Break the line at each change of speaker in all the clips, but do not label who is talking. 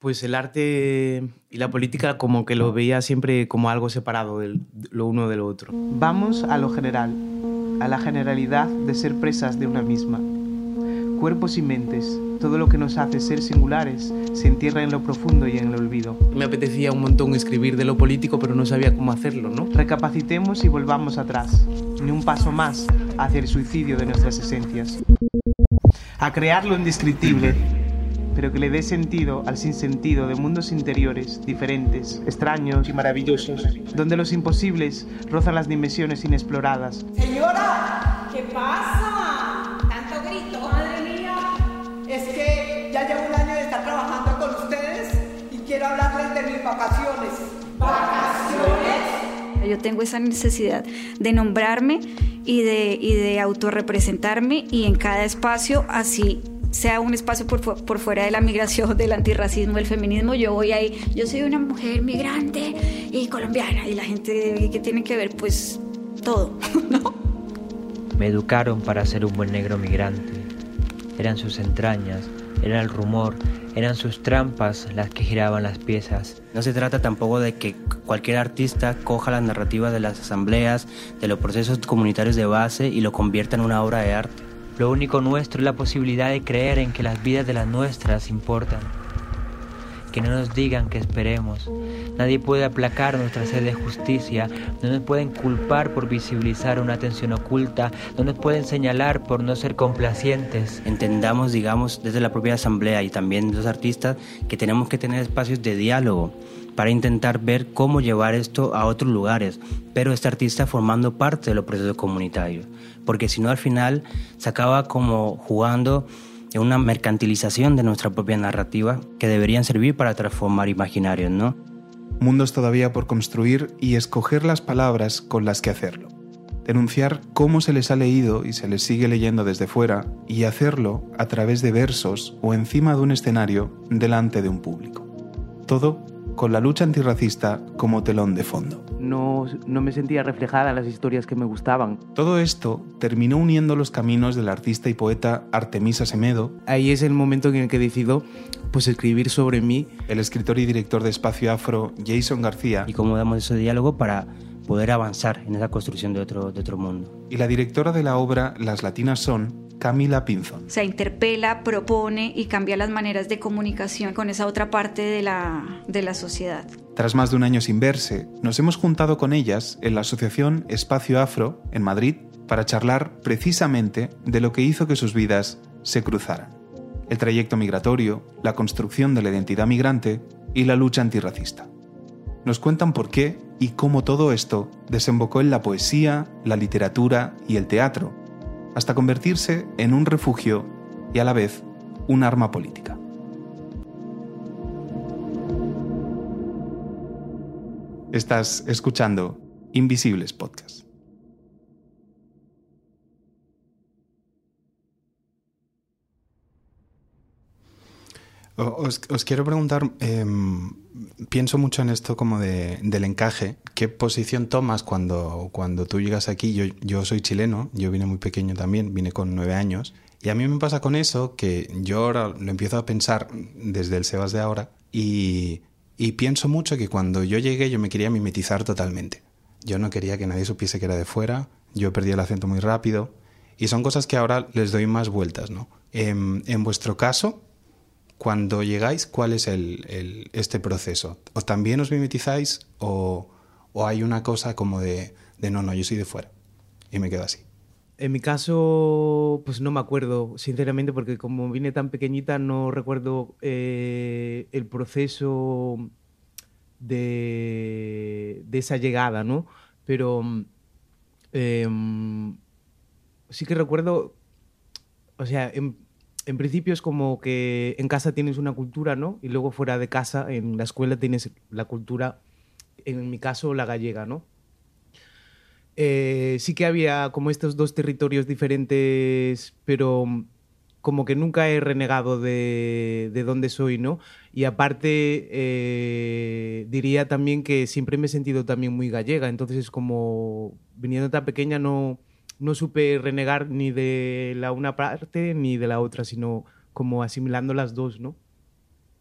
Pues el arte y la política como que lo veía siempre como algo separado lo uno de lo otro.
Vamos a lo general, a la generalidad de ser presas de una misma. Cuerpos y mentes, todo lo que nos hace ser singulares, se entierra en lo profundo y en el olvido.
Me apetecía un montón escribir de lo político, pero no sabía cómo hacerlo, ¿no?
Recapacitemos y volvamos atrás, ni un paso más hacia el suicidio de nuestras esencias. A crear lo indescriptible, pero que le dé sentido al sinsentido de mundos interiores, diferentes, extraños y maravillosos, donde los imposibles rozan las dimensiones inexploradas.
Señora, ¿qué pasa? ¿Tanto grito? Madre mía, es que ya llevo un año de estar trabajando con ustedes y quiero hablarles de mis vacaciones. ¿Vacaciones?
Yo tengo esa necesidad de nombrarme y de autorrepresentarme, y en cada espacio, así sea un espacio por fuera de la migración, del antirracismo, del feminismo, yo voy ahí, yo soy una mujer migrante y colombiana, y la gente, ¿qué tiene que ver? Pues todo, ¿no?
Me educaron para ser un buen negro migrante. Eran sus entrañas, era el rumor, eran sus trampas las que giraban las piezas.
No se trata tampoco de que cualquier artista coja la narrativa de las asambleas, de los procesos comunitarios de base y lo convierta en una obra de arte.
Lo único nuestro es la posibilidad de creer en que las vidas de las nuestras importan. Que no nos digan que esperemos. Nadie puede aplacar nuestra sed de justicia. No nos pueden culpar por visibilizar una tensión oculta. No nos pueden señalar por no ser complacientes.
Entendamos, digamos, desde la propia asamblea y también los artistas, que tenemos que tener espacios de diálogo para intentar ver cómo llevar esto a otros lugares, pero este artista formando parte de los procesos comunitarios, porque si no al final se acaba como jugando en una mercantilización de nuestra propia narrativa que deberían servir para transformar imaginarios, ¿no?
Mundos todavía por construir y escoger las palabras con las que hacerlo. Denunciar cómo se les ha leído y se les sigue leyendo desde fuera, y hacerlo a través de versos o encima de un escenario delante de un público. Todo con la lucha antirracista como telón de fondo.
No me sentía reflejada en las historias que me gustaban.
Todo esto terminó uniendo los caminos del artista y poeta Artemisa Semedo.
Ahí es el momento en el que decido pues escribir sobre mí.
El escritor y director de Espacio Afro, Jason García.
Y cómo damos ese diálogo para poder avanzar en esa construcción de otro mundo.
Y la directora de la obra Las Latinas Son, Camila Pinzón.
Se interpela, propone y cambia las maneras de comunicación con esa otra parte de la sociedad.
Tras más de un año sin verse, nos hemos juntado con ellas en la asociación Espacio Afro, en Madrid, para charlar precisamente de lo que hizo que sus vidas se cruzaran. El trayecto migratorio, la construcción de la identidad migrante y la lucha antirracista. Nos cuentan por qué y cómo todo esto desembocó en la poesía, la literatura y el teatro, hasta convertirse en un refugio y a la vez un arma política. Estás escuchando Invisibles Podcast. Os quiero preguntar, pienso mucho en esto como del encaje. ¿Qué posición tomas cuando tú llegas aquí? Yo soy chileno, yo vine muy pequeño también, vine con 9 años. Y a mí me pasa con eso que yo ahora lo empiezo a pensar desde el Sebas de ahora y pienso mucho que cuando yo llegué yo me quería mimetizar totalmente. Yo no quería que nadie supiese que era de fuera, yo perdí el acento muy rápido y son cosas que ahora les doy más vueltas, ¿no? En vuestro caso, cuando llegáis, ¿cuál es este proceso? ¿O también os mimetizáis o hay una cosa como de no, yo soy de fuera y me quedo así?
En mi caso, pues no me acuerdo, sinceramente, porque como vine tan pequeñita no recuerdo el proceso de esa llegada, ¿no? Pero sí que recuerdo, o sea, en principio es como que en casa tienes una cultura, ¿no? Y luego fuera de casa, en la escuela, tienes la cultura, en mi caso, la gallega, ¿no? Sí que había como estos dos territorios diferentes, pero como que nunca he renegado de dónde soy, ¿no? Y aparte diría también que siempre me he sentido también muy gallega, entonces como viniendo tan pequeña no supe renegar ni de la una parte ni de la otra, sino como asimilando las dos, ¿no?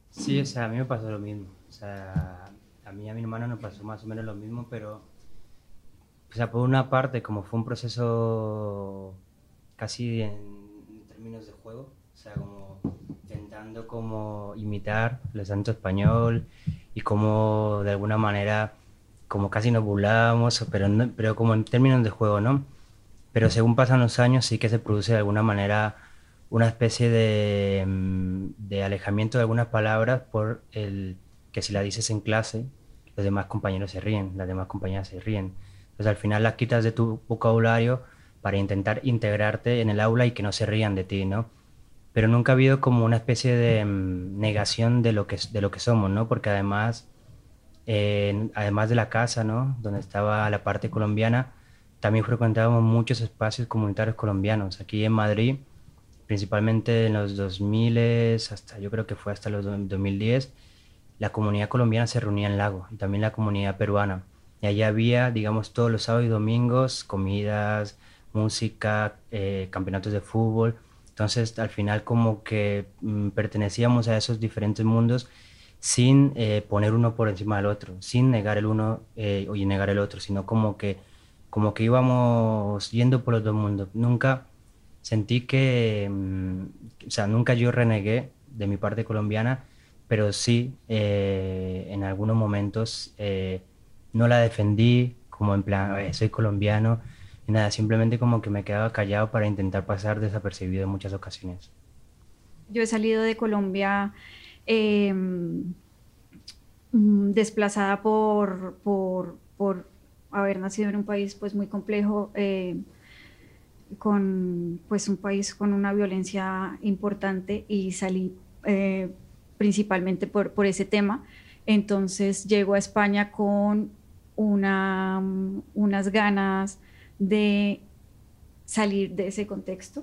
Sí, o sea, a mí me pasó lo mismo. O sea, a mí y a mi hermano nos pasó más o menos lo mismo, pero, o sea, por una parte, como fue un proceso casi en términos de juego, o sea, como intentando como imitar el acento español y como de alguna manera, como casi nos burlábamos, pero, pero como en términos de juego, ¿no? Pero según pasan los años sí que se produce de alguna manera una especie de alejamiento de algunas palabras por el que si la dices en clase, los demás compañeros se ríen, las demás compañeras se ríen. Entonces al final las quitas de tu vocabulario para intentar integrarte en el aula y que no se rían de ti, ¿no? Pero nunca ha habido como una especie de negación de lo que somos, ¿no? Porque además, además de la casa, ¿no? Donde estaba la parte colombiana, también frecuentábamos muchos espacios comunitarios colombianos. Aquí en Madrid, principalmente en los 2000, hasta, yo creo que fue hasta los 2010, la comunidad colombiana se reunía en Lago y también la comunidad peruana. Y allí había, digamos, todos los sábados y domingos, comidas, música, campeonatos de fútbol. Entonces, al final, como que pertenecíamos a esos diferentes mundos sin poner uno por encima del otro, sin negar el uno y negar el otro, sino como que íbamos yendo por los dos mundos. Nunca sentí que, o sea, nunca yo renegué de mi parte colombiana, pero sí en algunos momentos no la defendí como en plan, soy colombiano, y nada, simplemente como que me quedaba callado para intentar pasar desapercibido en muchas ocasiones.
Yo he salido de Colombia desplazada por haber nacido en un país pues muy complejo, con pues un país con una violencia importante, y salí principalmente por ese tema. Entonces llego a España con unas ganas de salir de ese contexto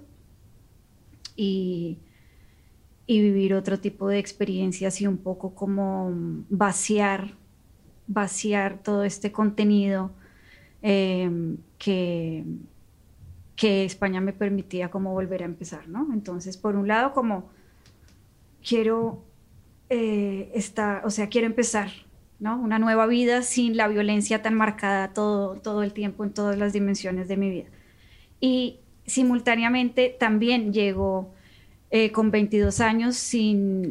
y vivir otro tipo de experiencias y un poco como vaciar todo este contenido que España me permitía como volver a empezar, ¿no? Entonces, por un lado, como quiero quiero empezar, ¿no? Una nueva vida sin la violencia tan marcada todo el tiempo en todas las dimensiones de mi vida. Y simultáneamente también llego con 22 años sin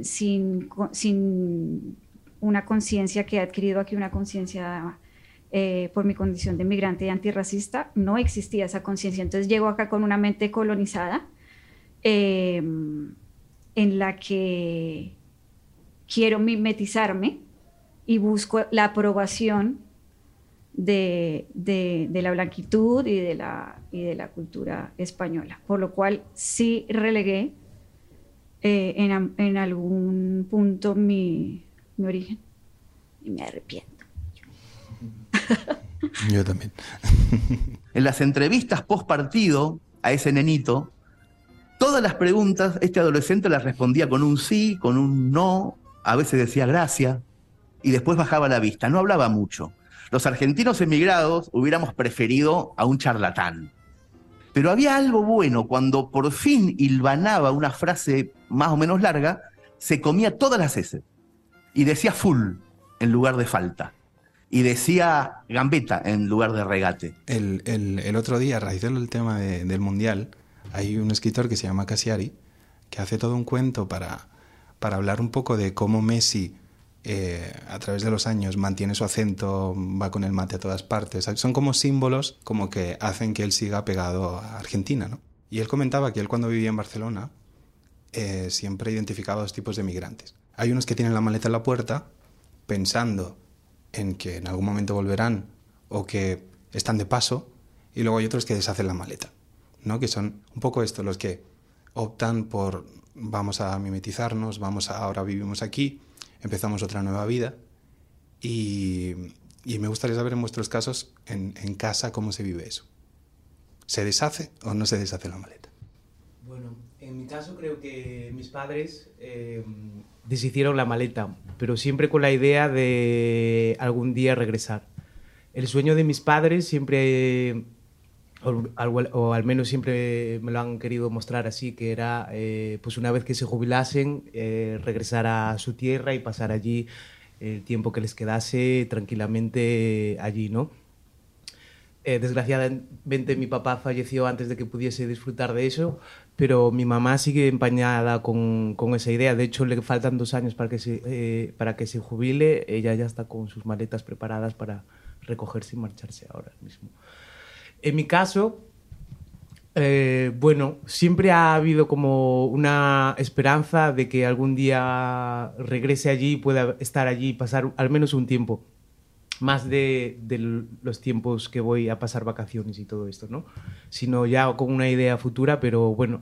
una conciencia que he adquirido aquí, una conciencia por mi condición de migrante y antirracista. No existía esa conciencia. Entonces llego acá con una mente colonizada en la que quiero mimetizarme y busco la aprobación de la blanquitud y de la cultura española, por lo cual sí relegué en algún punto mi origen, y me arrepiento.
Yo también.
En las entrevistas post partido a ese nenito, todas las preguntas este adolescente las respondía con un sí, con un no, a veces decía gracias y después bajaba la vista, no hablaba mucho. Los argentinos emigrados hubiéramos preferido a un charlatán. Pero había algo bueno: cuando por fin hilvanaba una frase más o menos larga, se comía todas las S y decía full en lugar de falta, y decía gambeta en lugar de regate.
El otro día, a raíz del tema del Mundial, hay un escritor que se llama Cassiari, que hace todo un cuento para hablar un poco de cómo Messi, a través de los años, mantiene su acento, va con el mate a todas partes. Son como símbolos como que hacen que él siga pegado a Argentina, ¿no? Y él comentaba que él, cuando vivía en Barcelona, siempre identificaba dos tipos de migrantes. Hay unos que tienen la maleta en la puerta pensando en que en algún momento volverán o que están de paso, y luego hay otros que deshacen la maleta, ¿no? Que son un poco esto, los que optan por vamos a mimetizarnos, ahora vivimos aquí, empezamos otra nueva vida, y me gustaría saber en vuestros casos, en casa, cómo se vive eso. ¿Se deshace o no se deshace la maleta?
Bueno, en mi caso creo que mis padres deshicieron la maleta, pero siempre con la idea de algún día regresar. El sueño de mis padres siempre, o al menos siempre me lo han querido mostrar así, que era pues una vez que se jubilasen, regresar a su tierra y pasar allí el tiempo que les quedase tranquilamente allí, ¿no? Desgraciadamente mi papá falleció antes de que pudiese disfrutar de eso, pero mi mamá sigue empañada con esa idea. De hecho, le faltan 2 años para que se jubile. Ella ya está con sus maletas preparadas para recogerse y marcharse ahora mismo. En mi caso, bueno, siempre ha habido como una esperanza de que algún día regrese allí y pueda estar allí y pasar al menos un tiempo más de los tiempos que voy a pasar vacaciones y todo esto, ¿no? Sino ya con una idea futura, pero bueno,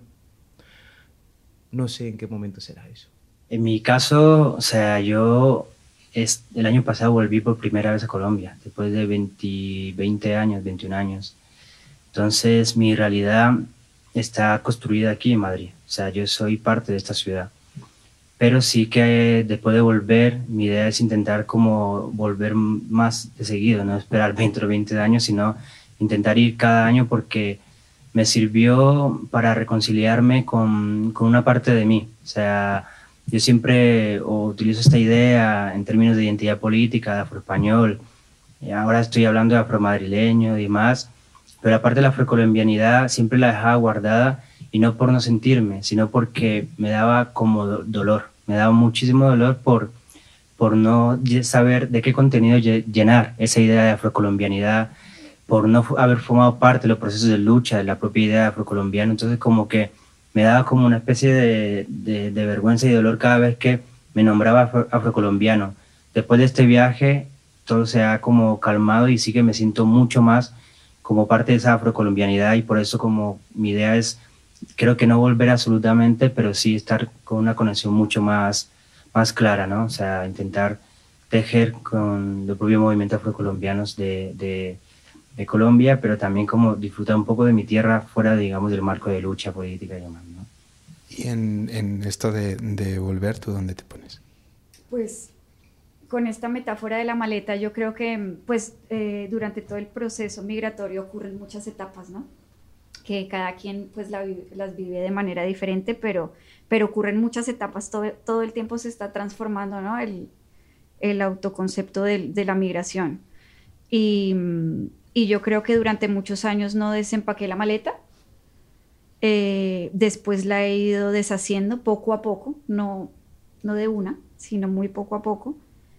no sé en qué momento será eso.
En mi caso, o sea, yo el año pasado volví por primera vez a Colombia, después de 20 años, 21 años. Entonces, mi realidad está construida aquí en Madrid. O sea, yo soy parte de esta ciudad. Pero sí que después de volver, mi idea es intentar como volver más de seguido, no esperar 20 o 20 años, sino intentar ir cada año porque me sirvió para reconciliarme con una parte de mí. O sea, yo siempre utilizo esta idea en términos de identidad política, de afroespañol, y ahora estoy hablando de afromadrileño y demás, pero aparte de la afrocolombianidad siempre la dejaba guardada, y no por no sentirme, sino porque me daba como dolor, me daba muchísimo dolor por no saber de qué contenido llenar esa idea de afrocolombianidad, por no haber formado parte de los procesos de lucha de la propia idea de afrocolombiano. Entonces como que me daba como una especie de vergüenza y dolor cada vez que me nombraba afrocolombiano. Después de este viaje todo se ha como calmado y sí que me siento mucho más como parte de esa afrocolombianidad, y por eso como mi idea es, creo que no volver absolutamente, pero sí estar con una conexión mucho más clara, ¿no? O sea, intentar tejer con los propios movimientos afrocolombianos de Colombia, pero también como disfrutar un poco de mi tierra fuera, digamos, del marco de lucha política y demás, ¿no?
Y en esto de volver, ¿tú dónde te pones?
Pues con esta metáfora de la maleta, yo creo que pues durante todo el proceso migratorio ocurren muchas etapas, ¿no? Que cada quien pues las vive de manera diferente, pero ocurren muchas etapas, todo el tiempo se está transformando, ¿no? El autoconcepto de la migración. Y yo creo que durante muchos años no desempaqué la maleta, después la he ido deshaciendo poco a poco, no de una, sino muy poco a poco,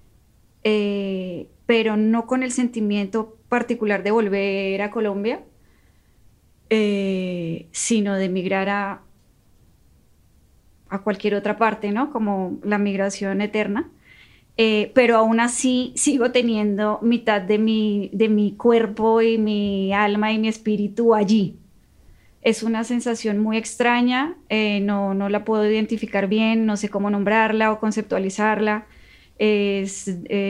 pero no con el sentimiento particular de volver a Colombia, sino de migrar a cualquier otra parte, ¿no? Como la migración eterna. Pero aún así sigo teniendo mitad de mi cuerpo y mi alma y mi espíritu allí. Es una sensación muy extraña, no la puedo identificar bien, no sé cómo nombrarla o conceptualizarla. Es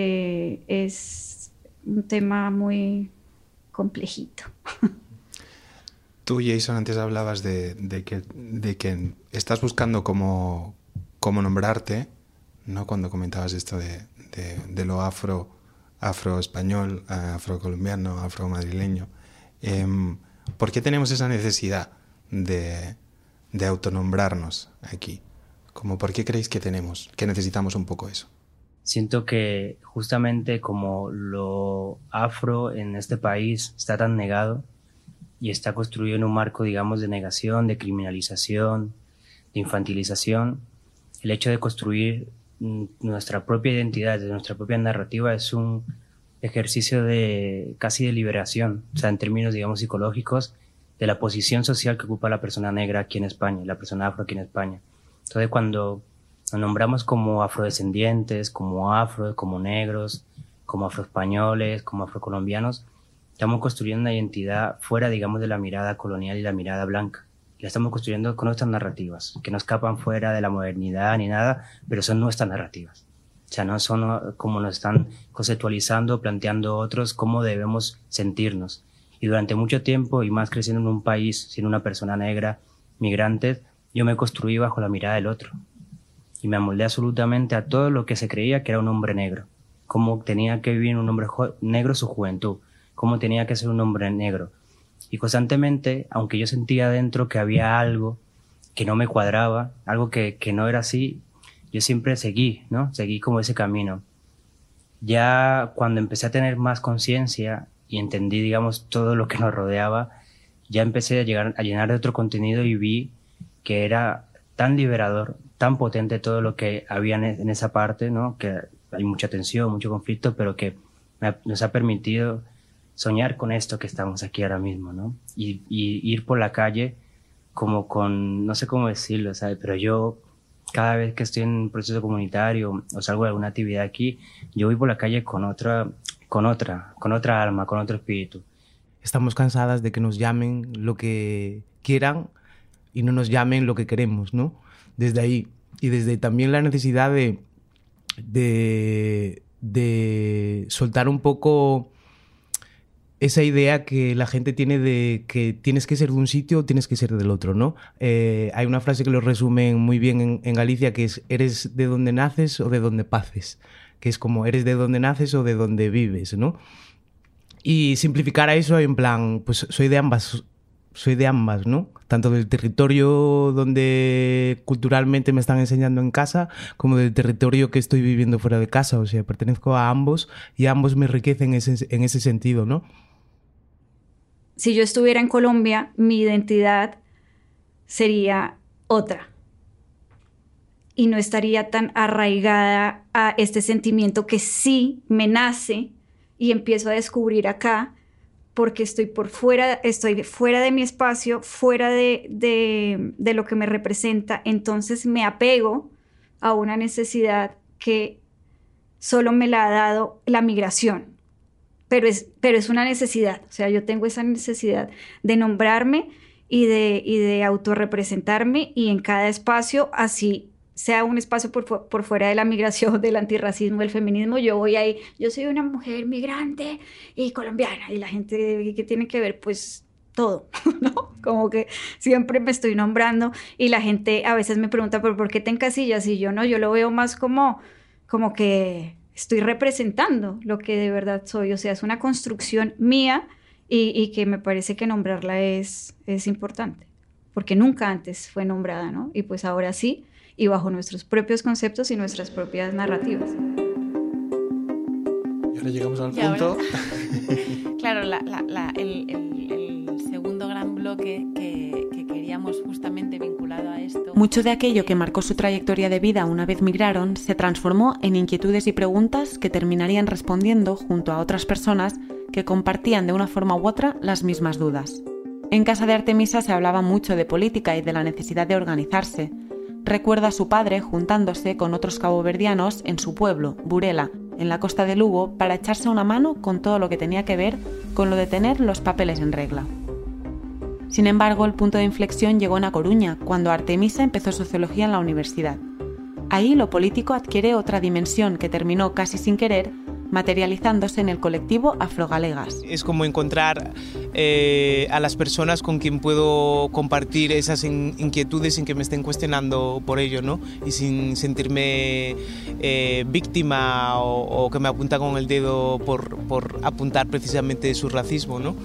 un tema muy complejito.
Tú, Jason, antes hablabas de que estás buscando cómo nombrarte, ¿no? Cuando comentabas esto de lo afroespañol, afrocolombiano, afromadrileño. ¿Por qué tenemos esa necesidad de autonombrarnos aquí? ¿Por qué creéis que necesitamos un poco eso?
Siento que justamente como lo afro en este país está tan negado y está construido en un marco, digamos, de negación, de criminalización, de infantilización, el hecho de construir nuestra propia identidad, de nuestra propia narrativa, es un ejercicio casi de liberación, o sea, en términos, digamos, psicológicos, de la posición social que ocupa la persona negra aquí en España, la persona afro aquí en España. Entonces, cuando nos nombramos como afrodescendientes, como afro, como negros, como afroespañoles, como afrocolombianos, estamos construyendo una identidad fuera, digamos, de la mirada colonial y la mirada blanca. La estamos construyendo con nuestras narrativas, que no escapan fuera de la modernidad ni nada, pero son nuestras narrativas. O sea, no son como nos están conceptualizando, planteando otros cómo debemos sentirnos. Y durante mucho tiempo, y más creciendo en un país, siendo una persona negra, migrante, yo me construí bajo la mirada del otro. Y me amoldé absolutamente a todo lo que se creía que era un hombre negro. Cómo tenía que vivir un hombre negro su juventud, cómo tenía que ser un hombre negro. Y constantemente, aunque yo sentía dentro que había algo que no me cuadraba, algo que no era así, yo siempre seguí, ¿no? Seguí como ese camino. Ya cuando empecé a tener más conciencia y entendí, digamos, todo lo que nos rodeaba, ya empecé a llenar de otro contenido y vi que era tan liberador, tan potente todo lo que había en esa parte, ¿no? Que hay mucha tensión, mucho conflicto, pero que nos ha permitido soñar con esto que estamos aquí ahora mismo, ¿no? Y ir por la calle como con, no sé cómo decirlo, ¿sabes? Pero yo, cada vez que estoy en un proceso comunitario o salgo de alguna actividad aquí, yo voy por la calle con otra alma, con otro espíritu.
Estamos cansadas de que nos llamen lo que quieran y no nos llamen lo que queremos, ¿no? Desde ahí. Y desde también la necesidad de soltar un poco esa idea que la gente tiene de que tienes que ser de un sitio o tienes que ser del otro, ¿no? Hay una frase que lo resume muy bien en Galicia, que es: eres de donde naces o de donde paces, que es como eres de donde naces o de donde vives, ¿no? Y simplificar a eso en plan, pues soy de ambas, ¿no? Tanto del territorio donde culturalmente me están enseñando en casa, como del territorio que estoy viviendo fuera de casa. O sea, pertenezco a ambos y ambos me enriquecen en ese sentido, ¿no?
Si yo estuviera en Colombia, mi identidad sería otra. Y no estaría tan arraigada a este sentimiento que sí me nace y empiezo a descubrir acá, porque estoy fuera de mi espacio, fuera de lo que me representa. Entonces me apego a una necesidad que solo me la ha dado la migración. Pero es una necesidad. O sea, yo tengo esa necesidad de nombrarme y de autorrepresentarme, y en cada espacio, así sea un espacio por fuera de la migración, del antirracismo, del feminismo, yo voy ahí, yo soy una mujer migrante y colombiana, y la gente, ¿qué tiene que ver? Pues todo, ¿no? Como que siempre me estoy nombrando, y la gente a veces me pregunta, ¿pero por qué te encasillas? Y yo no, yo lo veo más como que estoy representando lo que de verdad soy. O sea, es una construcción mía, y que me parece que nombrarla es importante, porque nunca antes fue nombrada, ¿no? Y pues ahora sí, y bajo nuestros propios conceptos y nuestras propias narrativas.
Y ahora llegamos al punto.
Claro, el segundo gran bloque que queríamos justamente vinculado a esto.
Mucho de aquello que marcó su trayectoria de vida una vez migraron se transformó en inquietudes y preguntas que terminarían respondiendo junto a otras personas que compartían de una forma u otra las mismas dudas. En casa de Artemisa se hablaba mucho de política y de la necesidad de organizarse. Recuerda a su padre juntándose con otros caboverdianos en su pueblo, Burela, en la costa de Lugo, para echarse una mano con todo lo que tenía que ver con lo de tener los papeles en regla. Sin embargo, el punto de inflexión llegó en A Coruña, cuando Artemisa empezó sociología en la universidad. Ahí lo político adquiere otra dimensión que terminó casi sin querer materializándose en el colectivo Afrogalegas.
Es como encontrar a las personas con quien puedo compartir esas inquietudes sin que me estén cuestionando por ello, ¿no? Y sin sentirme víctima o que me apunta con el dedo por apuntar precisamente su racismo, ¿no?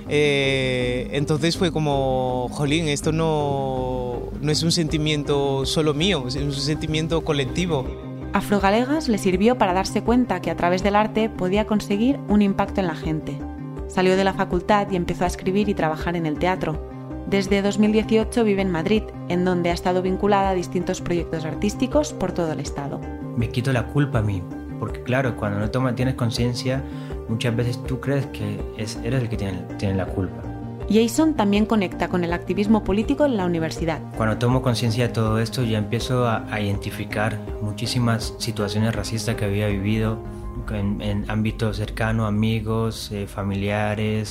Entonces fue como, jolín, esto no es un sentimiento solo mío, es un sentimiento colectivo.
Afrogalegas le sirvió para darse cuenta que a través del arte podía conseguir un impacto en la gente. Salió de la facultad y empezó a escribir y trabajar en el teatro. Desde 2018 vive en Madrid, en donde ha estado vinculada a distintos proyectos artísticos por todo el estado.
Me quito la culpa a mí, porque claro, cuando no tienes conciencia, muchas veces tú crees que eres el que tiene la culpa.
Jason también conecta con el activismo político en la universidad.
Cuando tomo conciencia de todo esto, ya empiezo a identificar muchísimas situaciones racistas que había vivido en ámbitos cercanos, amigos, familiares,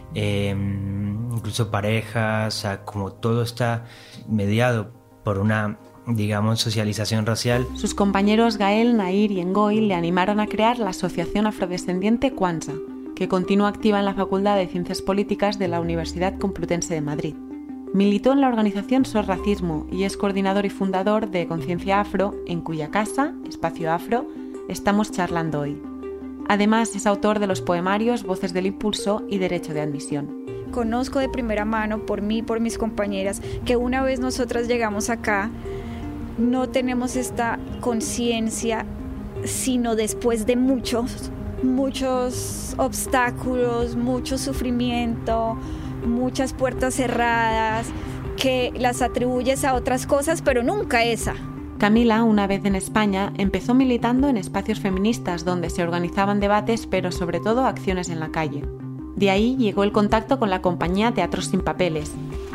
incluso parejas, o sea, como todo está mediado por una, digamos, socialización racial.
Sus compañeros Gael, Nair y Ngoy le animaron a crear la Asociación Afrodescendiente Kwanza, que continúa activa en la Facultad de Ciencias Políticas de la Universidad Complutense de Madrid. Militó en la organización SOS Racismo y es coordinador y fundador de Conciencia Afro, en cuya casa, Espacio Afro, estamos charlando hoy. Además, es autor de los poemarios Voces del Impulso y Derecho de Admisión.
conozco de primera mano por mí, por mis compañeras, que una vez nosotras llegamos acá, no tenemos esta conciencia, sino después de muchos obstáculos, mucho sufrimiento, muchas puertas cerradas, que las atribuyes a otras cosas, pero nunca esa.
Camila, una vez en España, empezó militando en espacios feministas donde se organizaban debates, pero sobre todo acciones en la calle. De ahí llegó el contacto con la compañía Teatros Sin Papeles.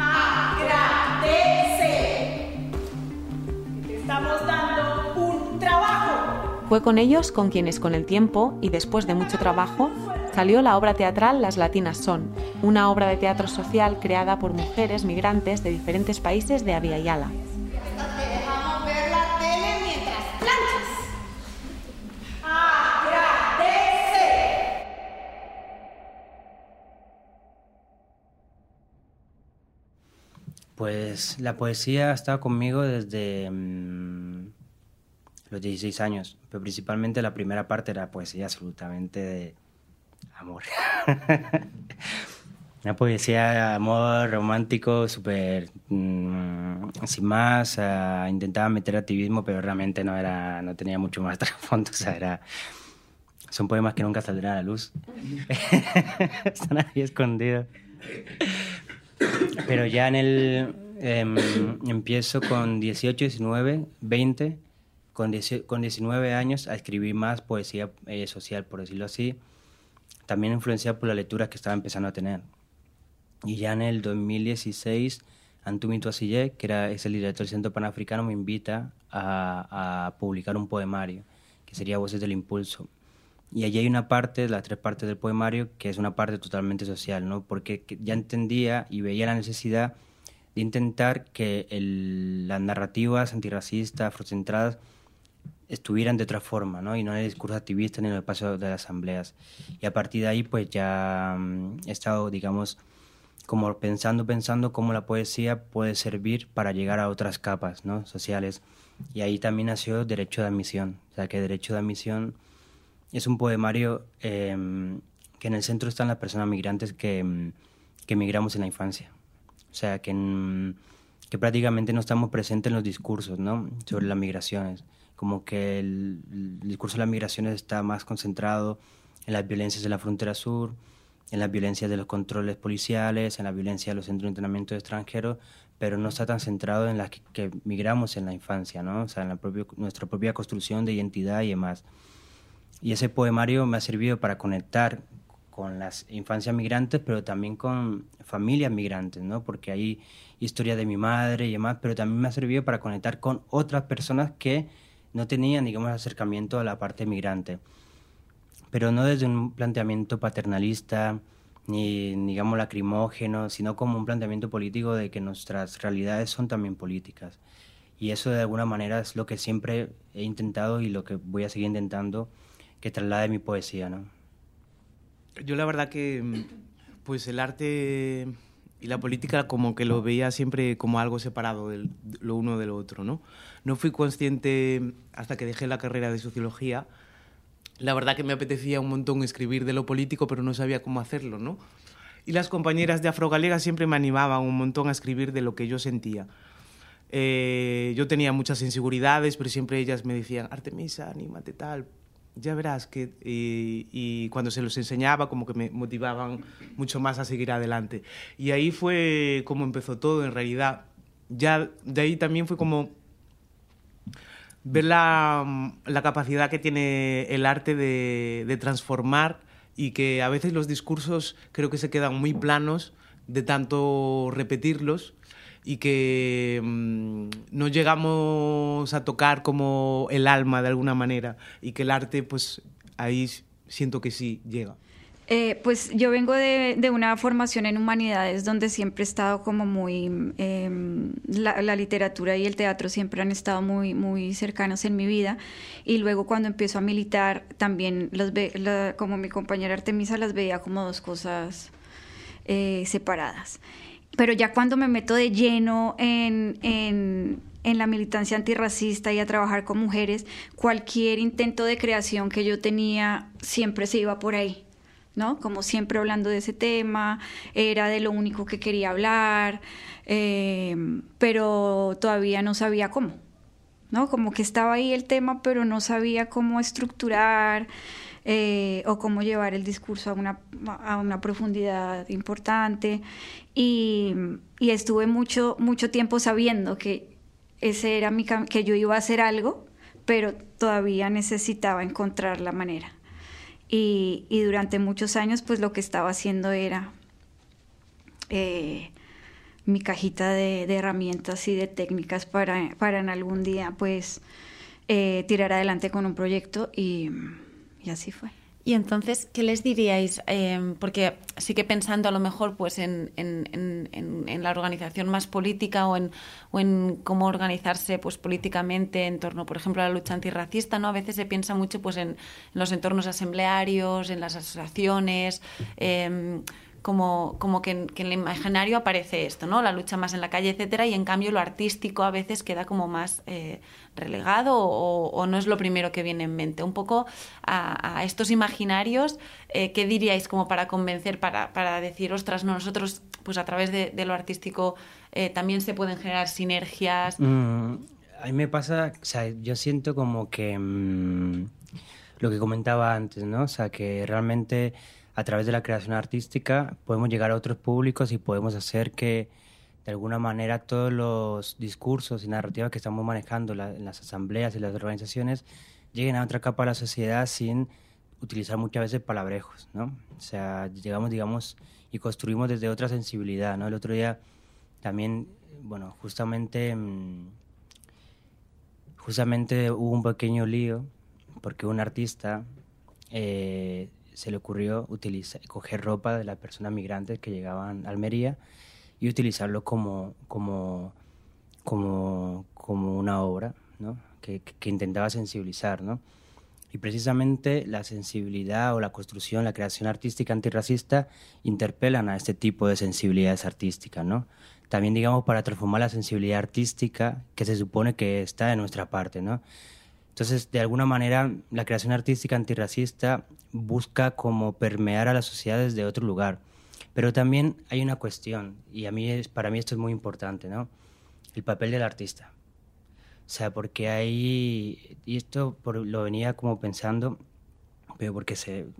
¡Agradece! Te estamos dando un trabajo.
Fue con ellos con quienes con el tiempo, y después de mucho trabajo, salió la obra teatral Las Latinas Son, una obra de teatro social creada por mujeres migrantes de diferentes países de Abya Yala.
Pues la poesía ha estado conmigo desde los 16 años, pero principalmente la primera parte era poesía absolutamente de amor. Una poesía de amor romántico, súper sin más. Intentaba meter activismo, pero realmente no tenía mucho más trasfondo. O sea, son poemas que nunca saldrán a la luz. Están ahí escondidos. Pero ya empiezo con 18, 19, 20, con 19 años a escribir más poesía social, por decirlo así, también influenciado por las lecturas que estaba empezando a tener. Y ya en el 2016, Antumi Tuasille, que es el director del Centro Panafricano, me invita a publicar un poemario, que sería Voces del Impulso. Y allí hay una parte, las 3 partes del poemario, que es una parte totalmente social, ¿no? Porque ya entendía y veía la necesidad de intentar que las narrativas antirracistas, afrocentradas, estuvieran de otra forma, ¿no? Y no en el discurso activista ni en el espacio de las asambleas. Y a partir de ahí, pues ya he estado, digamos, como pensando cómo la poesía puede servir para llegar a otras capas, ¿no? Sociales. Y ahí también nació Derecho de Admisión. O sea, que Derecho de Admisión es un poemario que en el centro están las personas migrantes que emigramos en la infancia. O sea, que prácticamente no estamos presentes en los discursos, ¿no? Sobre las migraciones. Como que el discurso de las migraciones está más concentrado en las violencias de la frontera sur, en las violencias de los controles policiales, en la violencia de los centros de entrenamiento de extranjeros, pero no está tan centrado en las que migramos en la infancia, ¿no? O sea, en nuestra propia construcción de identidad y demás. Y ese poemario me ha servido para conectar con las infancias migrantes, pero también con familias migrantes, ¿no? Porque hay historia de mi madre y demás, pero también me ha servido para conectar con otras personas que no tenían, digamos, acercamiento a la parte migrante. Pero no desde un planteamiento paternalista ni, digamos, lacrimógeno, sino como un planteamiento político de que nuestras realidades son también políticas. Y eso, de alguna manera, es lo que siempre he intentado y lo que voy a seguir intentando que traslade mi poesía, ¿no?
Yo la verdad que pues el arte y la política como que lo veía siempre como algo separado lo uno de lo otro, ¿no? No fui consciente hasta que dejé la carrera de sociología. La verdad que me apetecía un montón escribir de lo político, pero no sabía cómo hacerlo, ¿no? Y las compañeras de Afrogalega siempre me animaban un montón a escribir de lo que yo sentía. Yo tenía muchas inseguridades, pero siempre ellas me decían, Artemisa, anímate, tal, ya verás que... Y cuando se los enseñaba, como que me motivaban mucho más a seguir adelante. Y ahí fue como empezó todo, en realidad. Ya de ahí también fue como ver la capacidad que tiene el arte de transformar, y que a veces los discursos creo que se quedan muy planos de tanto repetirlos, y que no llegamos a tocar como el alma de alguna manera, y que el arte, pues ahí siento que sí llega.
Pues yo vengo de una formación en humanidades donde siempre he estado como muy... la literatura y el teatro siempre han estado muy, muy cercanos en mi vida, y luego cuando empiezo a militar también como mi compañera Artemisa las veía como dos cosas separadas. Pero ya cuando me meto de lleno en la militancia antirracista y a trabajar con mujeres, cualquier intento de creación que yo tenía siempre se iba por ahí. ¿no? Como siempre hablando de ese tema, era de lo único que quería hablar, pero todavía no sabía cómo, ¿no? Como que estaba ahí el tema, pero no sabía cómo estructurar o cómo llevar el discurso a una profundidad importante. Y estuve mucho tiempo sabiendo que ese era que yo iba a hacer algo, pero todavía necesitaba encontrar la manera. Y durante muchos años, pues lo que estaba haciendo era mi cajita de herramientas y de técnicas para en algún día, pues, tirar adelante con un proyecto y así fue.
Y entonces, ¿qué les diríais? Porque sí que pensando a lo mejor pues en la organización más política o en cómo organizarse pues políticamente en torno, por ejemplo, a la lucha antirracista, ¿no? A veces se piensa mucho pues en los entornos asamblearios, en las asociaciones, como que en el imaginario aparece esto, ¿no? La lucha más en la calle, etcétera, y en cambio lo artístico a veces queda como más relegado o no es lo primero que viene en mente. Un poco a estos imaginarios, ¿qué diríais como para convencer, para decir, ostras, no, nosotros pues a través de lo artístico también se pueden generar sinergias?
A mí me pasa, o sea, yo siento como que lo que comentaba antes, ¿no? O sea, que realmente a través de la creación artística podemos llegar a otros públicos y podemos hacer que de alguna manera todos los discursos y narrativas que estamos manejando en las asambleas y las organizaciones lleguen a otra capa de la sociedad sin utilizar muchas veces palabrejos, ¿no? O sea, llegamos, digamos, y construimos desde otra sensibilidad, ¿no? El otro día también, bueno, justamente hubo un pequeño lío porque un artista se le ocurrió coger ropa de las personas migrantes que llegaban a Almería y utilizarlo como una obra, ¿no? que intentaba sensibilizar, ¿no? Y precisamente la sensibilidad o la construcción, la creación artística antirracista interpelan a este tipo de sensibilidades artísticas, ¿no? También, digamos, para transformar la sensibilidad artística que se supone que está de nuestra parte, ¿no? Entonces, de alguna manera, la creación artística antirracista busca como permear a la sociedad desde otro lugar. Pero también hay una cuestión, y para mí esto es muy importante, ¿no? El papel del artista. O sea, porque hay... Y esto lo venía como pensando, pero porque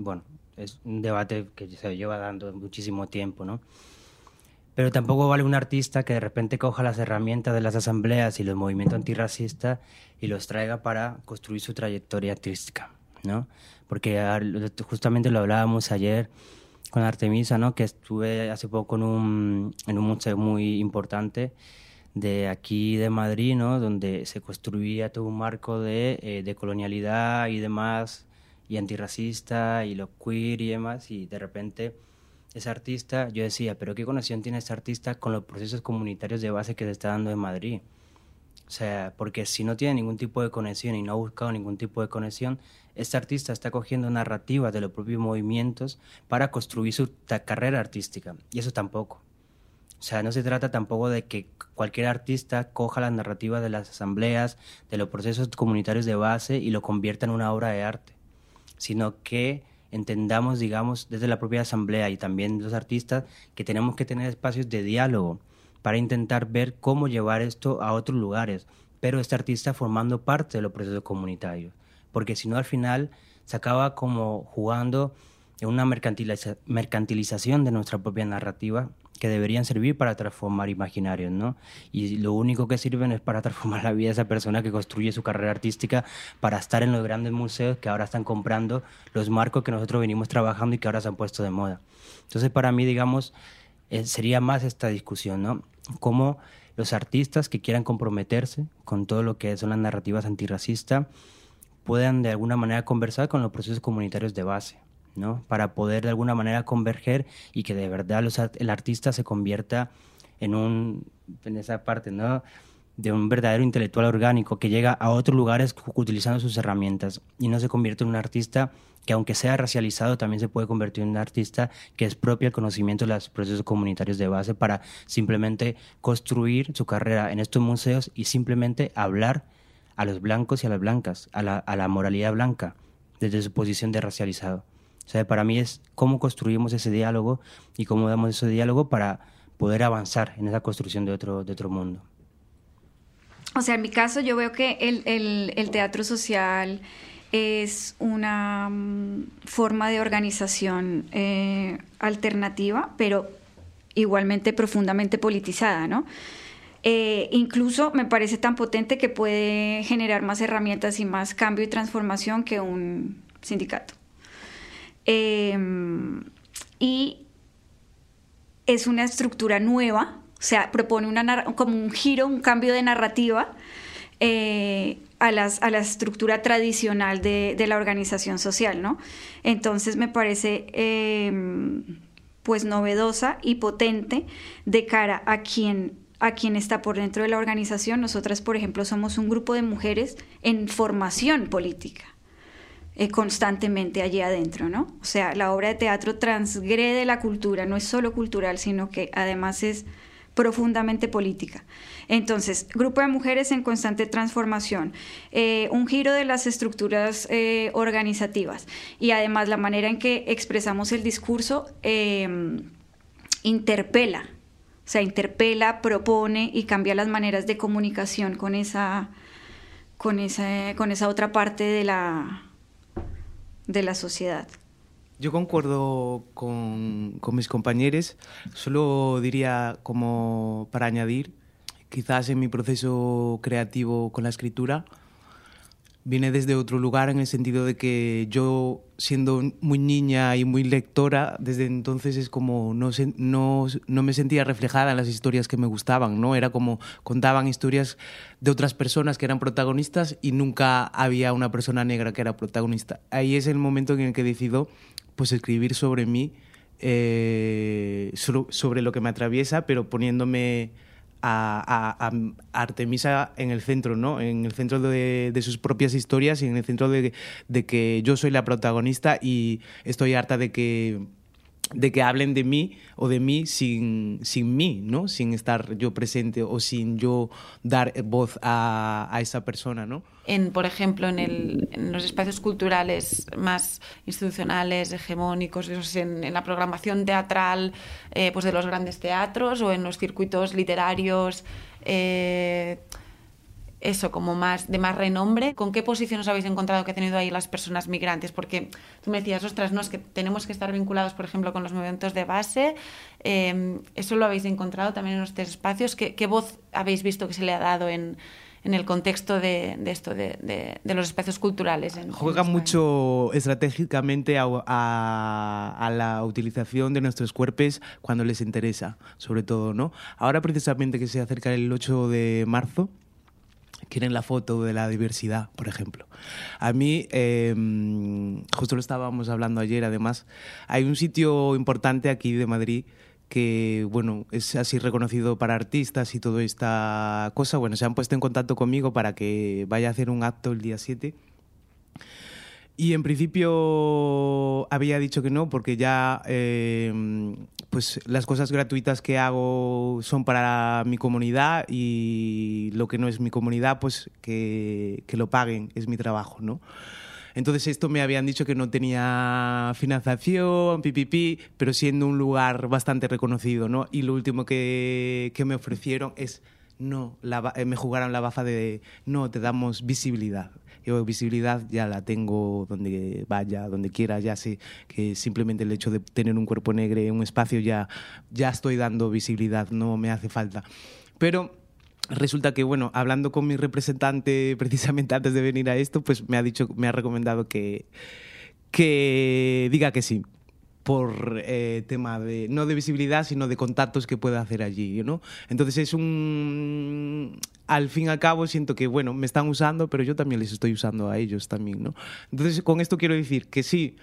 es un debate que se lleva dando muchísimo tiempo, ¿no? Pero tampoco vale un artista que de repente coja las herramientas de las asambleas y los movimientos antirracistas y los traiga para construir su trayectoria artística, ¿no? Porque justamente lo hablábamos ayer con Artemisa, ¿no? Que estuve hace poco en un museo muy importante de aquí de Madrid, ¿no? Donde se construía todo un marco de colonialidad y demás, y antirracista, y lo queer y demás, y de repente ese artista, yo decía, pero ¿qué conexión tiene este artista con los procesos comunitarios de base que se está dando en Madrid? O sea, porque si no tiene ningún tipo de conexión y no ha buscado ningún tipo de conexión, este artista está cogiendo narrativas de los propios movimientos para construir su carrera artística, y eso tampoco. O sea, no se trata tampoco de que cualquier artista coja las narrativas de las asambleas, de los procesos comunitarios de base y lo convierta en una obra de arte, sino que entendamos, digamos, desde la propia asamblea y también los artistas, que tenemos que tener espacios de diálogo para intentar ver cómo llevar esto a otros lugares, pero este artista formando parte de los procesos comunitarios, porque si no al final se acaba como jugando en una mercantilización de nuestra propia narrativa que deberían servir para transformar imaginarios, ¿no? Y lo único que sirven es para transformar la vida de esa persona que construye su carrera artística para estar en los grandes museos que ahora están comprando los marcos que nosotros venimos trabajando y que ahora se han puesto de moda. Entonces, para mí, digamos, sería más esta discusión, ¿no? Cómo los artistas que quieran comprometerse con todo lo que son las narrativas antirracistas puedan de alguna manera conversar con los procesos comunitarios de base, ¿no? Para poder de alguna manera converger y que de verdad el artista se convierta en esa parte, ¿no? De un verdadero intelectual orgánico que llega a otros lugares utilizando sus herramientas y no se convierte en un artista que, aunque sea racializado, también se puede convertir en un artista que es propio el conocimiento de los procesos comunitarios de base para simplemente construir su carrera en estos museos y simplemente hablar a los blancos y a las blancas, a la moralidad blanca desde su posición de racializado. O sea, para mí es cómo construimos ese diálogo y cómo damos ese diálogo para poder avanzar en esa construcción de otro mundo.
O sea, en mi caso yo veo que el teatro social es una forma de organización alternativa, pero igualmente profundamente politizada, ¿no? Incluso me parece tan potente que puede generar más herramientas y más cambio y transformación que un sindicato. Y es una estructura nueva, o sea, propone como un giro, un cambio de narrativa a la estructura tradicional de la organización social, ¿no? Entonces me parece pues novedosa y potente de cara a quien está por dentro de la organización. Nosotras, por ejemplo, somos un grupo de mujeres en formación política, constantemente allí adentro, ¿no? O sea, la obra de teatro transgrede la cultura, no es solo cultural, sino que además es profundamente política. Entonces, grupo de mujeres en constante transformación, un giro de las estructuras organizativas y además la manera en que expresamos el discurso interpela, propone y cambia las maneras de comunicación con esa otra parte de la sociedad.
Yo concuerdo con mis compañeros, solo diría como para añadir, quizás en mi proceso creativo con la escritura viene desde otro lugar, en el sentido de que yo, siendo muy niña y muy lectora, desde entonces es como no me sentía reflejada en las historias que me gustaban, ¿no? Era como contaban historias de otras personas que eran protagonistas y nunca había una persona negra que era protagonista. Ahí es el momento en el que decido pues escribir sobre mí, sobre lo que me atraviesa, pero poniéndome a Artemisa en el centro, ¿no? En el centro de sus propias historias y en el centro de que yo soy la protagonista y estoy harta de que hablen de mí o de mí sin mí, ¿no? Sin estar yo presente o sin yo dar voz a esa persona, ¿no?
Por ejemplo, en los espacios culturales más institucionales, hegemónicos, en la programación teatral pues de los grandes teatros o en los circuitos literarios, eso, como de más renombre, ¿con qué posición os habéis encontrado que han tenido ahí las personas migrantes? Porque tú me decías, ostras, no, es que tenemos que estar vinculados, por ejemplo, con los movimientos de base. ¿Eso lo habéis encontrado también en estos espacios? ¿Qué voz habéis visto que se le ha dado en el contexto de esto, de los espacios culturales?
Juega mucho estratégicamente a la utilización de nuestros cuerpos cuando les interesa, sobre todo, ¿no? Ahora precisamente que se acerca el 8 de marzo, quieren la foto de la diversidad, por ejemplo. A mí, justo lo estábamos hablando ayer, además, hay un sitio importante aquí de Madrid que, bueno, es así reconocido para artistas y toda esta cosa. Bueno, se han puesto en contacto conmigo para que vaya a hacer un acto el día 7. Y en principio había dicho que no, porque ya pues las cosas gratuitas que hago son para mi comunidad y lo que no es mi comunidad, pues que lo paguen, es mi trabajo, ¿no? Entonces esto me habían dicho que no tenía financiación, pero siendo un lugar bastante reconocido, ¿no? Y lo último que me ofrecieron es, no, me jugaron la baza de, no, te damos visibilidad. Yo visibilidad ya la tengo donde vaya, donde quiera, ya sé que simplemente el hecho de tener un cuerpo negro en un espacio ya estoy dando visibilidad, no me hace falta. Pero resulta que, bueno, hablando con mi representante precisamente antes de venir a esto, pues me ha recomendado que diga que sí, por tema de, no de visibilidad, sino de contactos que pueda hacer allí, ¿no? Entonces es al fin y al cabo siento que, bueno, me están usando, pero yo también les estoy usando a ellos también, ¿no? Entonces con esto quiero decir que sí,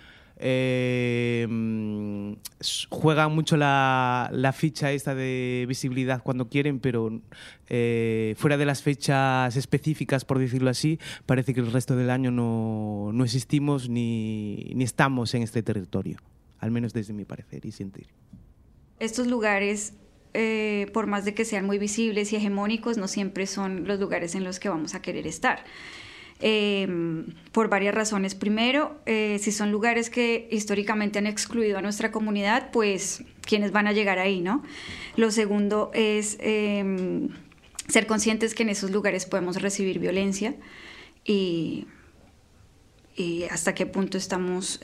juega mucho la ficha esta de visibilidad cuando quieren, pero fuera de las fechas específicas, por decirlo así, parece que el resto del año no existimos ni estamos en este territorio, al menos desde mi parecer y sentir.
Estos lugares, por más de que sean muy visibles y hegemónicos, no siempre son los lugares en los que vamos a querer estar. por varias razones. Primero, si son lugares que históricamente han excluido a nuestra comunidad, pues ¿quiénes van a llegar ahí, no? Lo segundo es ser conscientes que en esos lugares podemos recibir violencia y hasta qué punto estamos,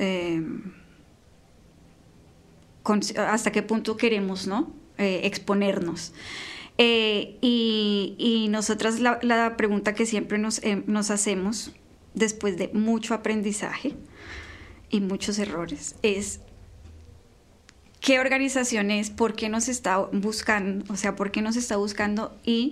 hasta qué punto queremos, ¿no? Exponernos. Y nosotras la pregunta que siempre nos hacemos después de mucho aprendizaje y muchos errores es ¿qué organización es? ¿Por qué nos está buscando? O sea, ¿por qué nos está buscando y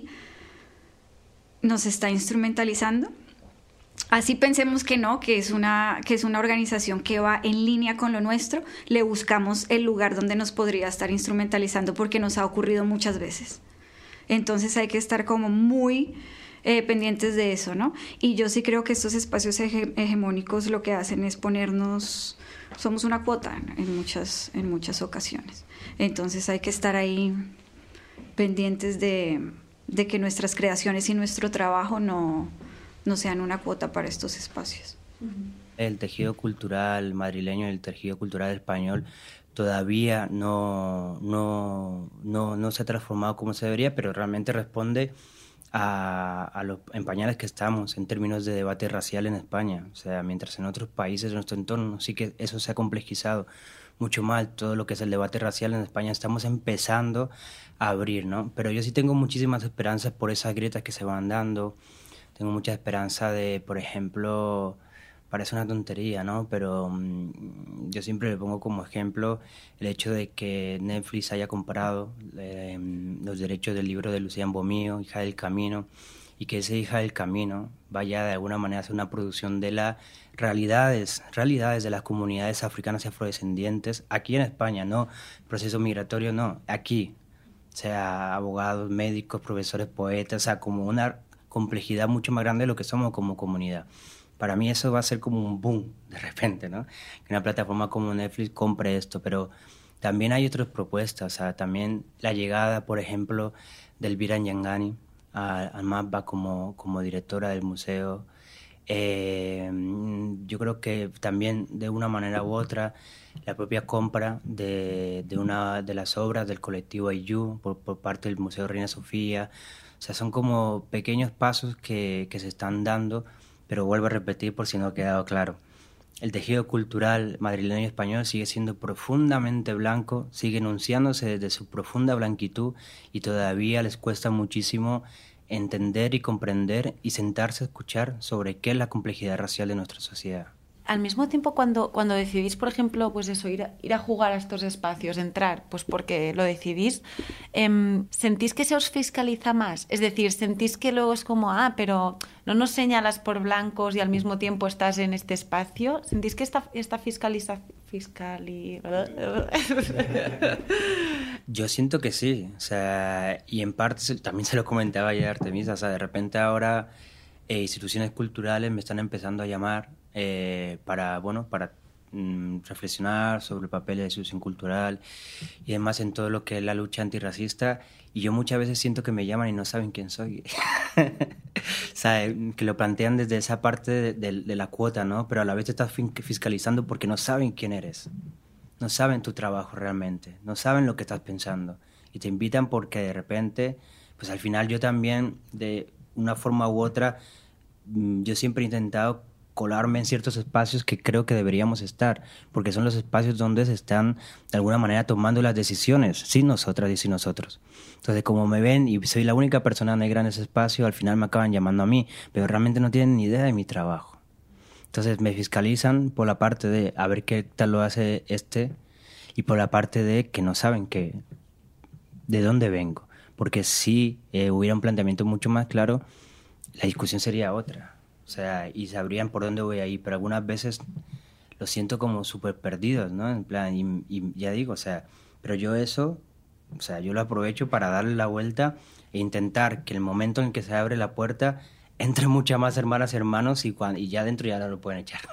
nos está instrumentalizando? Así pensemos que no, que es una organización que va en línea con lo nuestro, le buscamos el lugar donde nos podría estar instrumentalizando porque nos ha ocurrido muchas veces. Entonces hay que estar como muy pendientes de eso, ¿no? Y yo sí creo que estos espacios hegemónicos lo que hacen es ponernos, somos una cuota en muchas ocasiones. Entonces hay que estar ahí pendientes de que nuestras creaciones y nuestro trabajo no sean una cuota para estos espacios.
El tejido cultural madrileño y el tejido cultural español todavía no se ha transformado como se debería, pero realmente responde a los pañales que estamos en términos de debate racial en España. O sea, mientras en otros países de nuestro entorno sí que eso se ha complejizado mucho más, todo lo que es el debate racial en España estamos empezando a abrir, ¿no? Pero yo sí tengo muchísimas esperanzas por esas grietas que se van dando. Tengo mucha esperanza de, por ejemplo, parece una tontería, ¿no? Pero yo siempre le pongo como ejemplo el hecho de que Netflix haya comprado los derechos del libro de Lucía Mbomío, Hija del Camino, y que esa Hija del Camino vaya de alguna manera a hacer una producción de las realidades de las comunidades africanas y afrodescendientes aquí en España, no proceso migratorio, no, aquí. O sea, abogados, médicos, profesores, poetas, o sea, como una complejidad mucho más grande de lo que somos como comunidad. Para mí eso va a ser como un boom de repente, ¿no? Que una plataforma como Netflix compre esto, pero también hay otras propuestas, o sea, también la llegada, por ejemplo, de Elvira Nyangani al MAPBA como directora del museo. Yo creo que también de una manera u otra la propia compra de una de las obras del colectivo Ayllu por parte del Museo Reina Sofía. O sea, son como pequeños pasos que se están dando, pero vuelvo a repetir por si no ha quedado claro. El tejido cultural madrileño y español sigue siendo profundamente blanco, sigue enunciándose desde su profunda blanquitud y todavía les cuesta muchísimo entender y comprender y sentarse a escuchar sobre qué es la complejidad racial de nuestra sociedad.
Al mismo tiempo, cuando decidís, por ejemplo, pues eso, ir a jugar a estos espacios, entrar, pues porque lo decidís, ¿sentís que se os fiscaliza más? Es decir, ¿sentís que luego es como, pero no nos señalas por blancos y al mismo tiempo estás en este espacio? ¿Sentís que esta fiscalización...
Yo siento que sí, o sea, y en parte también se lo comentaba ayer a Artemisa, o sea, de repente ahora instituciones culturales me están empezando a llamar para reflexionar sobre el papel de la institución cultural y además en todo lo que es la lucha antirracista, y yo muchas veces siento que me llaman y no saben quién soy. O sea, que lo plantean desde esa parte de la cuota, ¿no? Pero a la vez te estás fiscalizando porque no saben quién eres, no saben tu trabajo realmente, no saben lo que estás pensando y te invitan porque de repente, pues al final yo también, de una forma u otra, yo siempre he intentado colarme en ciertos espacios que creo que deberíamos estar, porque son los espacios donde se están de alguna manera tomando las decisiones, sin nosotras y sin nosotros. Entonces, como me ven y soy la única persona negra en ese espacio, al final me acaban llamando a mí, pero realmente no tienen ni idea de mi trabajo. Entonces me fiscalizan por la parte de a ver qué tal lo hace y por la parte de que no saben de dónde vengo, porque si hubiera un planteamiento mucho más claro, la discusión sería otra. O sea, y sabrían por dónde voy a ir, pero algunas veces lo siento como súper perdidos, ¿no? En plan, y ya digo, o sea, pero yo eso, o sea, yo lo aprovecho para darle la vuelta e intentar que el momento en que se abre la puerta entre muchas más hermanas y hermanos y ya dentro ya no lo pueden echar.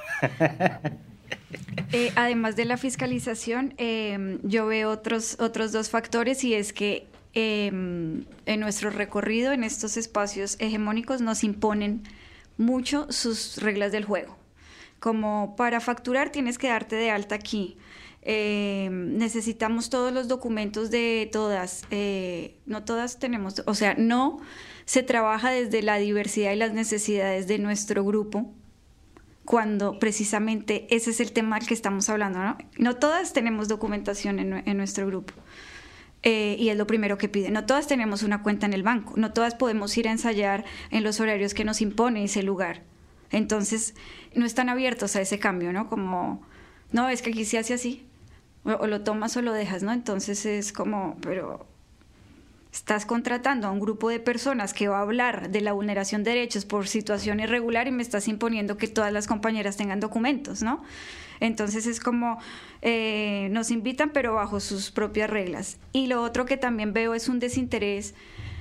Además de la fiscalización, yo veo otros dos factores, y es que en nuestro recorrido en estos espacios hegemónicos nos imponen mucho sus reglas del juego. Como para facturar tienes que darte de alta aquí. Necesitamos todos los documentos de todas. No todas tenemos, o sea, no se trabaja desde la diversidad y las necesidades de nuestro grupo, cuando precisamente ese es el tema al que estamos hablando, ¿no? No todas tenemos documentación en nuestro grupo. Y es lo primero que piden. No todas tenemos una cuenta en el banco, no todas podemos ir a ensayar en los horarios que nos impone ese lugar. Entonces, no están abiertos a ese cambio, ¿no? Como, no, es que aquí se hace así, o lo tomas o lo dejas, ¿no? Entonces es como, pero estás contratando a un grupo de personas que va a hablar de la vulneración de derechos por situación irregular y me estás imponiendo que todas las compañeras tengan documentos, ¿no? Entonces es como, nos invitan pero bajo sus propias reglas. Y lo otro que también veo es un desinterés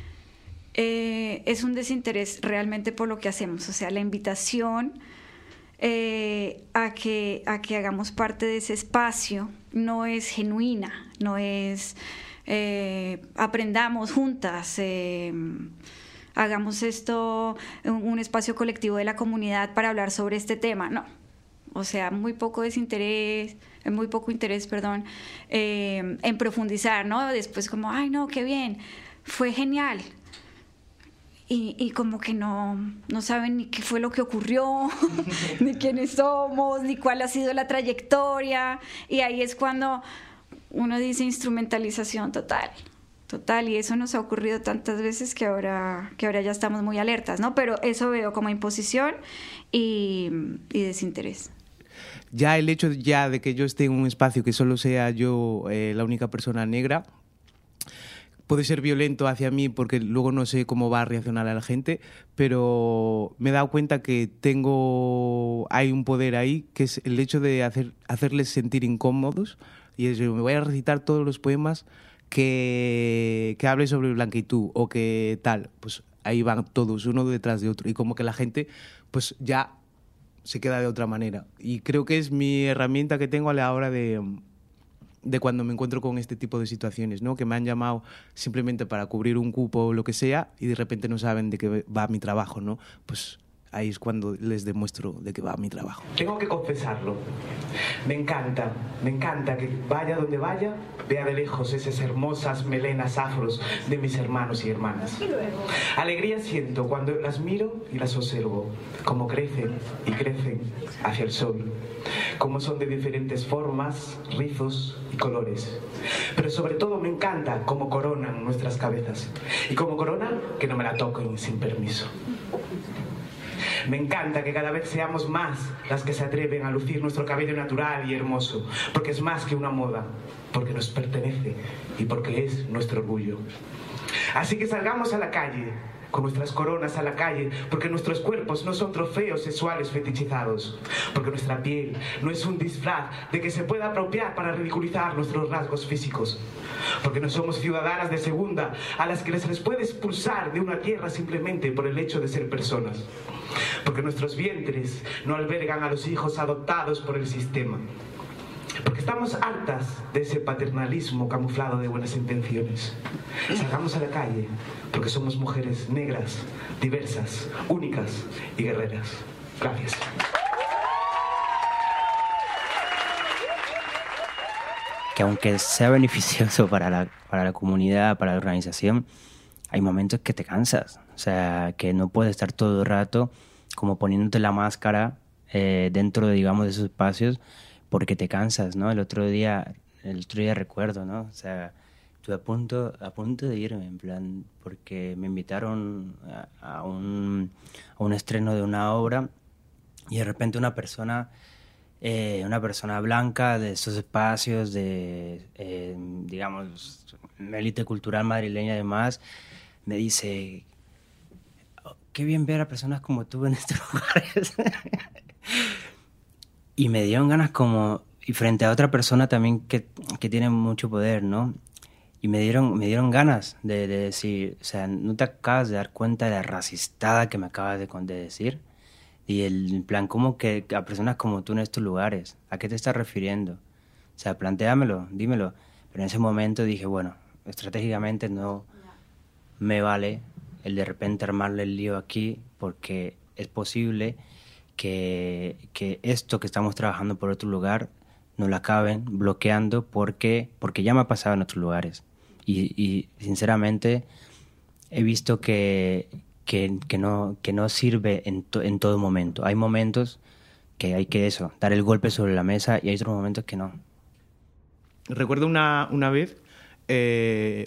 realmente por lo que hacemos, o sea, la invitación a que hagamos parte de ese espacio no es genuina, no es aprendamos juntas, hagamos esto un espacio colectivo de la comunidad para hablar sobre este tema, no, o sea, muy poco interés en profundizar, ¿no? Después como, ay no, qué bien, fue genial. Y como que no saben ni qué fue lo que ocurrió, ni quiénes somos, ni cuál ha sido la trayectoria. Y ahí es cuando uno dice instrumentalización total, y eso nos ha ocurrido tantas veces que ahora ya estamos muy alertas, ¿no? Pero eso veo como imposición y desinterés.
Ya el hecho ya de que yo esté en un espacio que solo sea yo la única persona negra puede ser violento hacia mí porque luego no sé cómo va a reaccionar a la gente, pero me he dado cuenta que hay un poder ahí, que es el hecho de hacerles sentir incómodos, y es, me voy a recitar todos los poemas que hable sobre blanquitud o que tal, pues ahí van todos uno detrás de otro y como que la gente pues ya se queda de otra manera, y creo que es mi herramienta que tengo a la hora de cuando me encuentro con este tipo de situaciones, ¿no? Que me han llamado simplemente para cubrir un cupo o lo que sea y de repente no saben de qué va mi trabajo, ¿no? Pues ahí es cuando les demuestro de qué va mi trabajo.
Tengo que confesarlo. Me encanta que vaya donde vaya, vea de lejos esas hermosas melenas afros de mis hermanos y hermanas. Alegría siento cuando las miro y las observo, cómo crecen y crecen hacia el sol, cómo son de diferentes formas, rizos y colores. Pero sobre todo me encanta cómo coronan nuestras cabezas y cómo coronan que no me la toquen sin permiso. Me encanta que cada vez seamos más las que se atreven a lucir nuestro cabello natural y hermoso, porque es más que una moda, porque nos pertenece y porque es nuestro orgullo. Así que salgamos a la calle, con nuestras coronas a la calle, porque nuestros cuerpos no son trofeos sexuales fetichizados, porque nuestra piel no es un disfraz de que se pueda apropiar para ridiculizar nuestros rasgos físicos, porque no somos ciudadanas de segunda a las que se les puede expulsar de una tierra simplemente por el hecho de ser personas, porque nuestros vientres no albergan a los hijos adoptados por el sistema, porque estamos hartas de ese paternalismo camuflado de buenas intenciones. Salgamos a la calle porque somos mujeres negras, diversas, únicas y guerreras. Gracias.
Que aunque sea beneficioso para la comunidad, para la organización, hay momentos que te cansas. O sea, que no puedes estar todo el rato como poniéndote la máscara dentro de, digamos, de esos espacios, porque te cansas, ¿no? El otro día recuerdo, ¿no? O sea, estuve a punto de irme, en plan, porque me invitaron a un estreno de una obra y de repente una persona blanca de esos espacios de, digamos, élite cultural madrileña y demás, me dice, oh, qué bien ver a personas como tú en estos lugares. Y me dieron ganas y frente a otra persona también que tiene mucho poder, ¿no? Y me dieron ganas de decir, o sea, ¿no te acabas de dar cuenta de la racistada que me acabas de decir? Y en plan, ¿cómo que a personas como tú en estos lugares? ¿A qué te estás refiriendo? O sea, plantéamelo, dímelo. Pero en ese momento dije, bueno, estratégicamente no me vale el de repente armarle el lío aquí, porque es posible que esto que estamos trabajando por otro lugar nos lo acaben bloqueando porque ya me ha pasado en otros lugares. Y sinceramente he visto que no sirve en todo momento. Hay momentos que hay que dar el golpe sobre la mesa, y hay otros momentos que no.
Recuerdo una vez, ella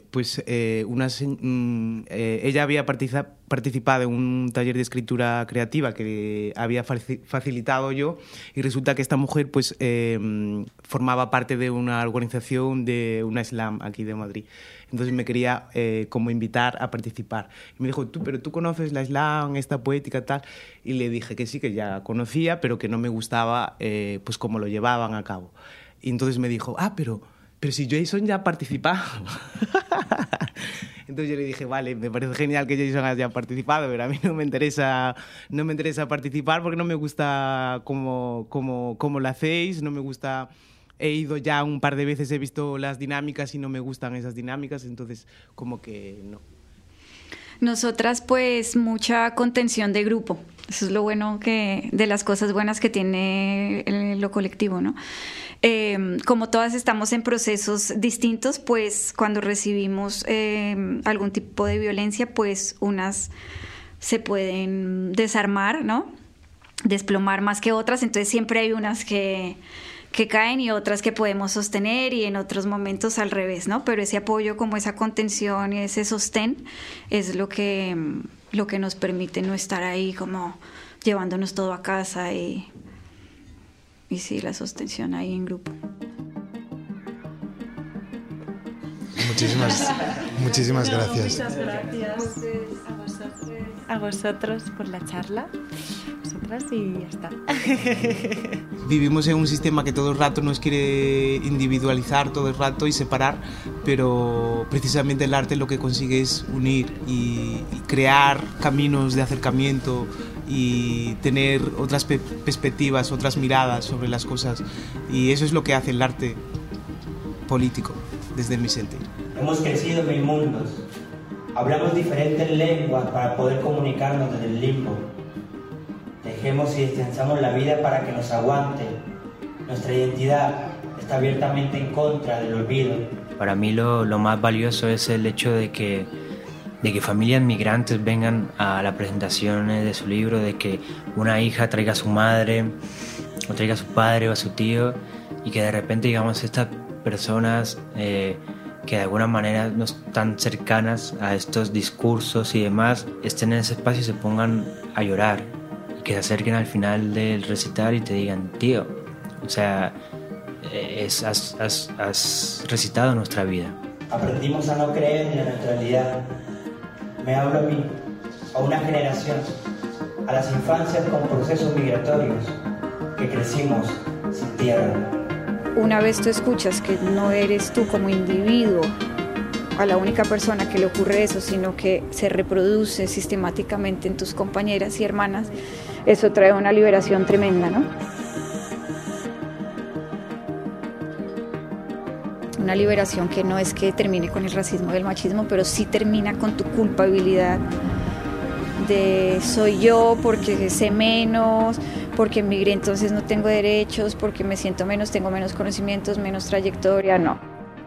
había participado en un taller de escritura creativa que había facilitado yo, y resulta que esta mujer pues formaba parte de una organización de una slam aquí de Madrid. Entonces me quería como invitar a participar. Y me dijo, pero tú conoces la slam, esta poética, tal. Y le dije que sí, que ya conocía, pero que no me gustaba pues cómo lo llevaban a cabo. Y entonces me dijo, pero si Jason ya ha participado. Entonces yo le dije, vale, me parece genial que Jason haya participado, pero a mí no me interesa participar porque no me gusta cómo lo hacéis, no me gusta. He ido ya un par de veces, he visto las dinámicas y no me gustan esas dinámicas, entonces como que no.
Nosotras pues mucha contención de grupo, eso es lo bueno de las cosas buenas que tiene lo colectivo, ¿no? Como todas estamos en procesos distintos, pues cuando recibimos algún tipo de violencia, pues unas se pueden desarmar, ¿no? Desplomar más que otras, entonces siempre hay unas que caen y otras que podemos sostener, y en otros momentos al revés, ¿no? Pero ese apoyo, como esa contención y ese sostén es lo que nos permite no estar ahí como llevándonos todo a casa y sí, la sostención ahí en grupo.
Muchísimas gracias.
Muchas gracias a vosotros por la charla. Vosotras, y ya está.
Vivimos en un sistema que todo el rato nos quiere individualizar todo el rato y separar, pero precisamente el arte lo que consigue es unir y crear caminos de acercamiento y tener otras perspectivas, otras miradas sobre las cosas, y eso es lo que hace el arte político, desde mi sentir.
Hemos crecido en mil mundos, hablamos diferentes lenguas para poder comunicarnos desde el limbo. Dejemos y descansamos la vida para que nos aguante. Nuestra identidad está abiertamente en contra del olvido.
Para mí lo más valioso es el hecho de que familias migrantes vengan a las presentaciones de su libro, de que una hija traiga a su madre, o traiga a su padre o a su tío, y que de repente, digamos, estas personas que de alguna manera no están cercanas a estos discursos y demás, estén en ese espacio y se pongan a llorar, y que se acerquen al final del recital y te digan, tío, o sea, has recitado nuestra vida.
Aprendimos a no creer en la neutralidad. Me hablo a mí, a una generación, a las infancias con procesos migratorios, que crecimos sin tierra.
Una vez tú escuchas que no eres tú como individuo a la única persona que le ocurre eso, sino que se reproduce sistemáticamente en tus compañeras y hermanas, eso trae una liberación tremenda, ¿no? Una liberación que no es que termine con el racismo y el machismo, pero sí termina con tu culpabilidad de soy yo porque sé menos, porque emigré entonces no tengo derechos, porque me siento menos, tengo menos conocimientos, menos trayectoria, no.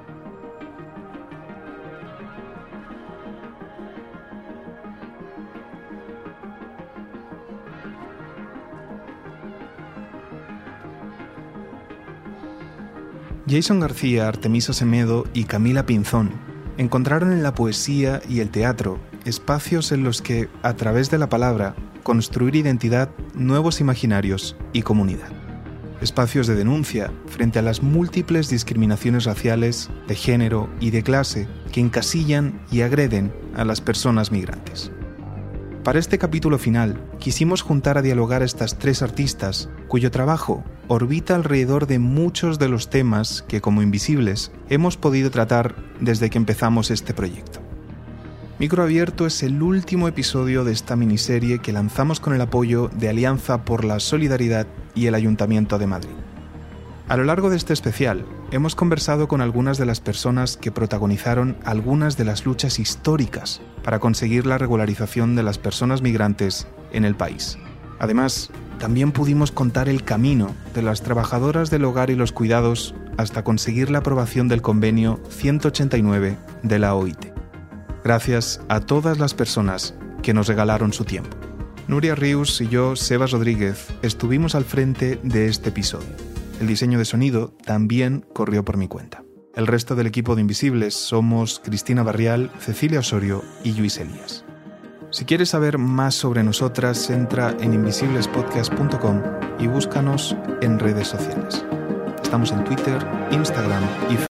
Jason García, Artemisa Semedo y Camila Pinzón encontraron en la poesía y el teatro espacios en los que, a través de la palabra, construir identidad, nuevos imaginarios y comunidad. Espacios de denuncia frente a las múltiples discriminaciones raciales, de género y de clase que encasillan y agreden a las personas migrantes. Para este capítulo final, quisimos juntar a dialogar a estas tres artistas, cuyo trabajo orbita alrededor de muchos de los temas que, como Invisibles, hemos podido tratar desde que empezamos este proyecto. Micro Abierto es el último episodio de esta miniserie que lanzamos con el apoyo de Alianza por la Solidaridad y el Ayuntamiento de Madrid. A lo largo de este especial, hemos conversado con algunas de las personas que protagonizaron algunas de las luchas históricas para conseguir la regularización de las personas migrantes en el país.
Además, también pudimos contar el camino de las trabajadoras del hogar y los cuidados hasta conseguir la aprobación del convenio 189 de la OIT. Gracias a todas las personas que nos regalaron su tiempo. Nuria Rius y yo, Sebas Rodríguez, estuvimos al frente de este episodio. El diseño de sonido también corrió por mi cuenta. El resto del equipo de Invisibles somos Cristina Barrial, Cecilia Osorio y Luis Elías. Si quieres saber más sobre nosotras, entra en invisiblespodcast.com y búscanos en redes sociales. Estamos en Twitter, Instagram y Facebook.